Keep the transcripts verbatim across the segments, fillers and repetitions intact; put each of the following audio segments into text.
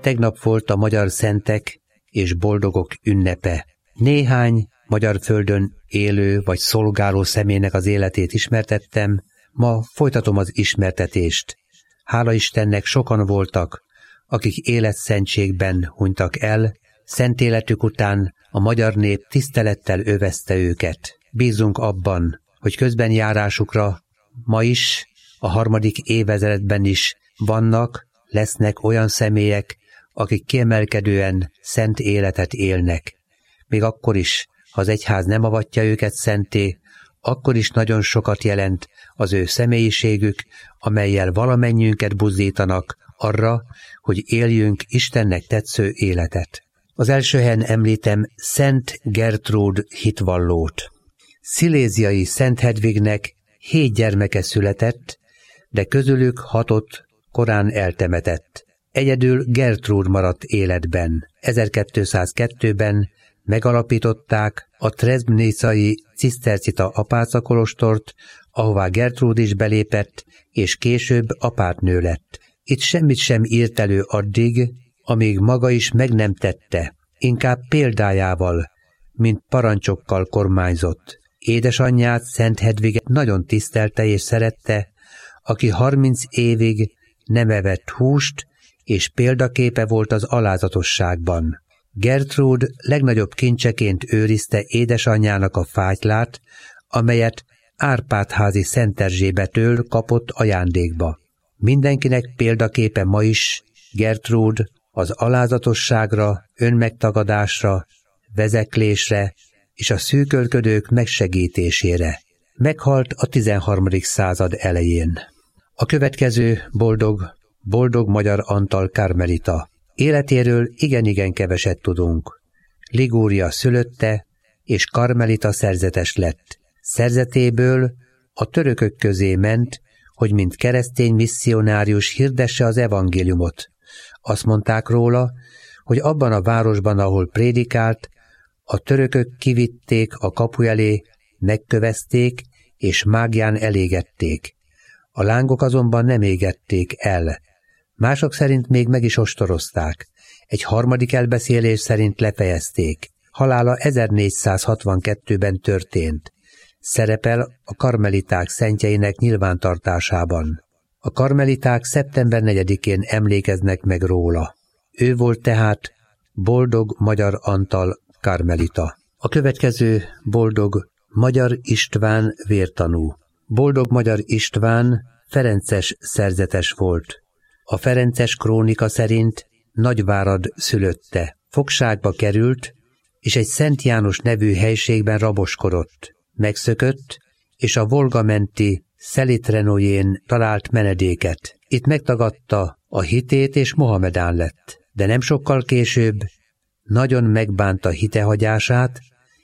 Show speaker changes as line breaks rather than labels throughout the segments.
Tegnap volt a magyar szentek és boldogok ünnepe. Néhány magyar földön élő vagy szolgáló személynek az életét ismertettem, ma folytatom az ismertetést. Hála Istennek sokan voltak, akik életszentségben hunytak el, szent életük után a magyar nép tisztelettel övezte őket. Bízunk abban, hogy közbenjárásukra ma is, a harmadik évezredben is vannak, lesznek olyan személyek, akik kiemelkedően szent életet élnek. Még akkor is, ha az egyház nem avatja őket szenté, akkor is nagyon sokat jelent az ő személyiségük, amellyel valamennyiünket buzdítanak arra, hogy éljünk Istennek tetsző életet. Az első helyen említem Szent Gertrúd hitvallót. Sziléziai Szent Hedvignek hét gyermeke született, de közülük hatot korán eltemetett. Egyedül Gertrúd maradt életben. ezerkétszázkettőben megalapították a Trebnicai cisztercita apácakolostort, ahová Gertrúd is belépett, és később apátnő lett. Itt semmit sem írt elő addig, amíg maga is meg nem tette, inkább példájával, mint parancsokkal kormányzott. Édesanyját, Szent Hedviget nagyon tisztelte és szerette, aki harminc évig nem evett húst, és példaképe volt az alázatosságban. Gertrúd legnagyobb kincseként őrizte édesanyjának a fátylát, amelyet Árpád-házi Szent Erzsébetől kapott ajándékba. Mindenkinek példaképe ma is Gertrúd az alázatosságra, önmegtagadásra, vezeklésre és a szűkölködők megsegítésére. Meghalt a tizenharmadik század elején. A következő boldog, boldog Magyar Antal karmelita. Életéről igen-igen keveset tudunk. Ligúria szülötte, és karmelita szerzetes lett. Szerzetéből a törökök közé ment, hogy mint keresztény misszionárius hirdesse az evangéliumot. Azt mondták róla, hogy abban a városban, ahol prédikált, a törökök kivitték a kapu elé, megkövezték, és mágián elégették. A lángok azonban nem égették el. Mások szerint még meg is ostorozták. Egy harmadik elbeszélés szerint lefejezték. Halála ezernégyszázhatvankettőben történt. Szerepel a karmeliták szentjeinek nyilvántartásában. A karmeliták szeptember negyedikén emlékeznek meg róla. Ő volt tehát boldog Magyar Antal karmelita. A következő boldog Magyar István vértanú. Boldog Magyar István ferences szerzetes volt. A ferences krónika szerint Nagyvárad szülötte. Fogságba került, és egy Szent János nevű helységben raboskodott. Megszökött, és a Volga menti Szelitrenójén talált menedéket. Itt megtagadta a hitét, és mohamedán lett. De nem sokkal később nagyon megbánta hitehagyását,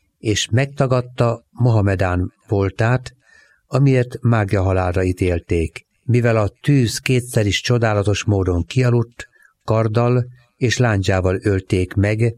és megtagadta mohamedán voltát, amiért mágia halálra ítélték. Mivel a tűz kétszer is csodálatos módon kialudt, karddal és lándzsával ölték meg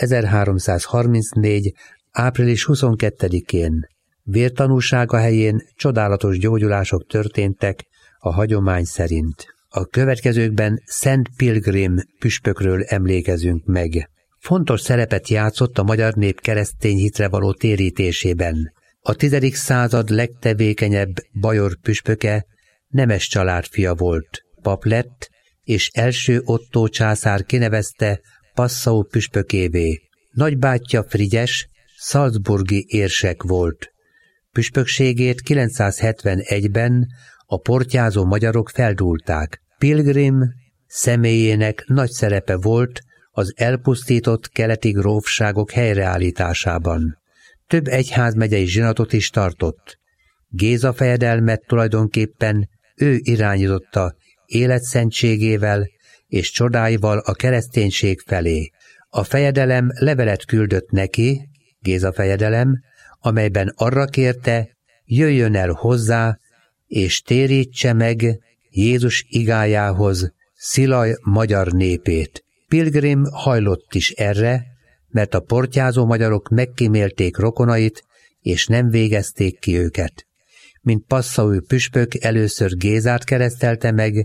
ezerháromszázharmincnégy. április huszonkettedikén. Vértanúsága helyén csodálatos gyógyulások történtek a hagyomány szerint. A következőkben Szent Pilgrim püspökről emlékezünk meg. Fontos szerepet játszott a magyar nép keresztény hitre való térítésében. A tizedik század legtevékenyebb bajor püspöke nemes család fia volt. Pap lett, és első Ottó császár kinevezte Passau püspökévé. Nagybátyja Frigyes salzburgi érsek volt. Püspökségét kilencszázhetvenegyben a portyázó magyarok feldúlták. Pilgrim személyének nagy szerepe volt az elpusztított keleti grófságok helyreállításában. Több egyházmegyei zsinatot is tartott. Géza fejedelmet tulajdonképpen ő irányította életszentségével és csodáival a kereszténység felé. A fejedelem levelet küldött neki, Géza fejedelem, amelyben arra kérte, jöjjön el hozzá, és térítse meg Jézus igájához Szilaj magyar népét. Pilgrim hajlott is erre, mert a portyázó magyarok megkímélték rokonait, és nem végezték ki őket. Mint Passau püspök először Gézát keresztelte meg,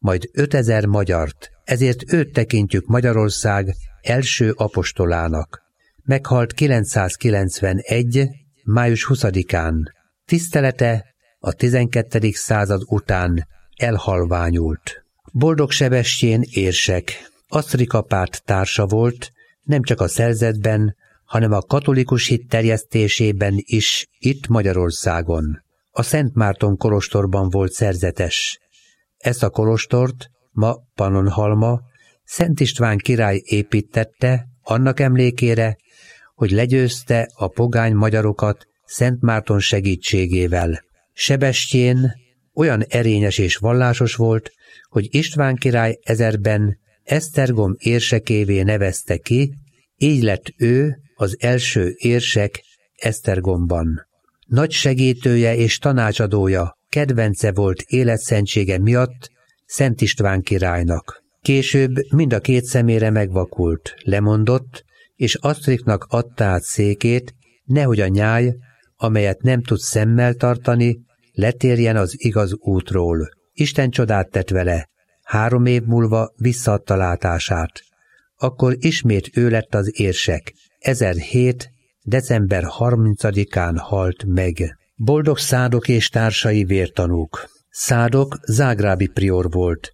majd ötezer magyart, ezért őt tekintjük Magyarország első apostolának. Meghalt kilencszázkilencvenegy. május huszadikán. Tisztelete a tizenkettedik század után elhalványult. Boldog Sebestyén érsek, Asztrika párt társa volt, nem csak a szerzetben, hanem a katolikus hit terjesztésében is itt Magyarországon. A Szent Márton kolostorban volt szerzetes. Ezt a kolostort, ma Pannonhalma, Szent István király építette annak emlékére, hogy legyőzte a pogány magyarokat Szent Márton segítségével. Sebestyén olyan erényes és vallásos volt, hogy István király ezerben Esztergom érsekévé nevezte ki, így lett ő az első érsek Esztergomban. Nagy segítője és tanácsadója, kedvence volt életszentsége miatt Szent István királynak. Később mind a két szemére megvakult, lemondott, és Asztriknak adta át székét, nehogy a nyáj, amelyet nem tud szemmel tartani, letérjen az igaz útról. Isten csodát tett vele, három év múlva visszaadta látását. Akkor ismét ő lett az érsek. ezerhét. december harmincadikán halt meg. Boldog Szádok és társai vértanúk. Szádok zágrábi prior volt.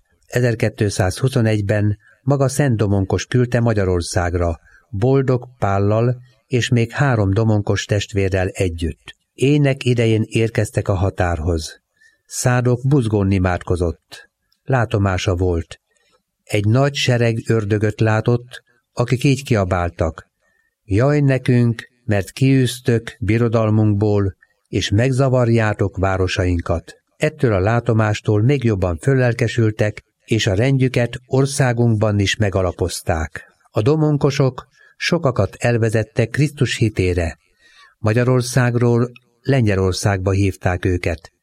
ezerkétszázhuszonegyben maga Szent Domonkos küldte Magyarországra, Boldog Pállal és még három domonkos testvérrel együtt. Ének idején érkeztek a határhoz. Szádok buzgón imádkozott. Látomása volt. Egy nagy sereg ördögöt látott, akik így kiabáltak: jaj nekünk, mert kiűztök birodalmunkból, és megzavarjátok városainkat. Ettől a látomástól még jobban föllelkesültek, és a rendjüket országunkban is megalapozták. A domonkosok sokakat elvezettek Krisztus hitére. Magyarországról Lengyelországba hívták őket.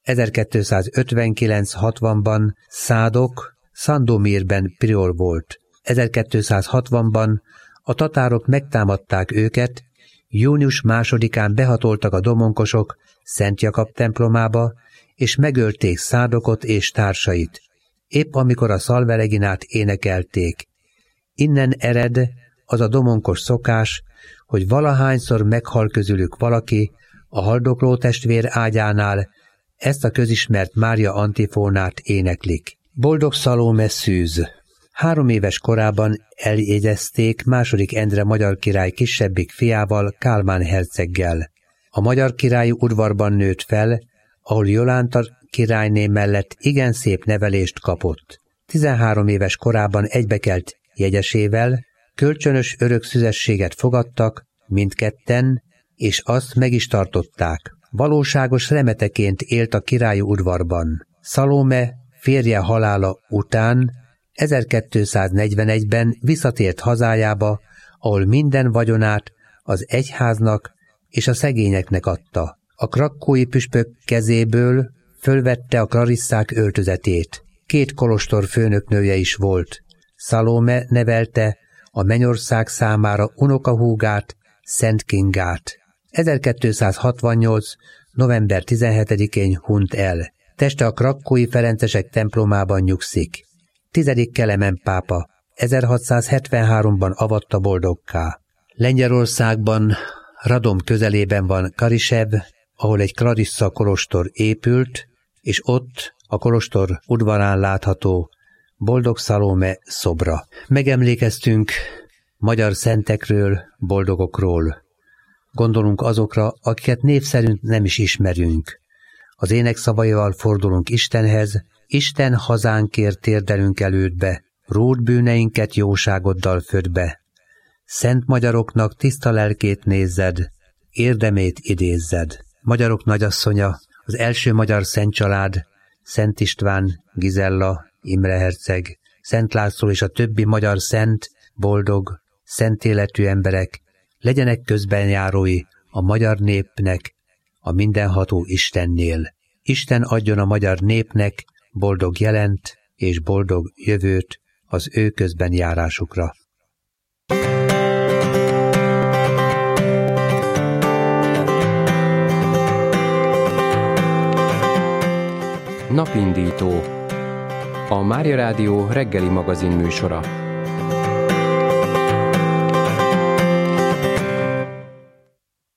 ezerkétszázötvenkilenc hatvanban Szádok Sandomírben prior volt. ezerkétszázhatvanban a tatárok megtámadták őket, június másodikán behatoltak a domonkosok Szent Jakab templomába, és megölték Szádokot és társait, épp amikor a Szalvereginát énekelték. Innen ered az a domonkos szokás, hogy valahányszor meghal közülük valaki a haldokló testvér ágyánál, ezt a közismert Mária antifónát éneklik. Boldog Szalóme szűz. Három éves korában eljegyezték második Endre magyar király kisebbik fiával, Kálmán herceggel. A magyar királyi udvarban nőtt fel, ahol Jolánta királyné mellett igen szép nevelést kapott. tizenhárom éves korában egybekelt jegyesével, kölcsönös örök szüzességet fogadtak, mindketten, és azt meg is tartották. Valóságos remeteként élt a királyi udvarban. Szalóme férje halála után ezerkétszáznegyvenegyben visszatért hazájába, ahol minden vagyonát az egyháznak és a szegényeknek adta. A krakkói püspök kezéből fölvette a klarisszák öltözetét. Két kolostor főnöknője is volt. Szalóme nevelte a mennyország számára unokahúgát, Szent Kingát. ezerkétszázhatvannyolc. november tizenhetedikén hunyt el. Teste a krakkói ferencesek templomában nyugszik. Tizedik Kelemen pápa ezerhatszázhetvenháromban avatta boldogká. Lengyelországban, Radom közelében van Karisev, ahol egy klarissza kolostor épült, és ott a kolostor udvarán látható Boldog Szalóme szobra. Megemlékeztünk magyar szentekről, boldogokról. Gondolunk azokra, akiket név szerint nem is ismerünk. Az énekszavaival fordulunk Istenhez, Isten hazánkért térdelünk elődbe, ród bűneinket jóságoddal född be. Szent magyaroknak tiszta lelkét nézzed, érdemét idézzed. Magyarok nagyasszonya, az első magyar szent család, Szent István, Gizella, Imre herceg, Szent László és a többi magyar szent, boldog, szent életű emberek legyenek közbenjárói a magyar népnek, a mindenható Istennél. Isten adjon a magyar népnek boldog jelent és boldog jövőt az ő közbenjárásukra.
Napindító. a Mária Rádió reggeli magazin műsora.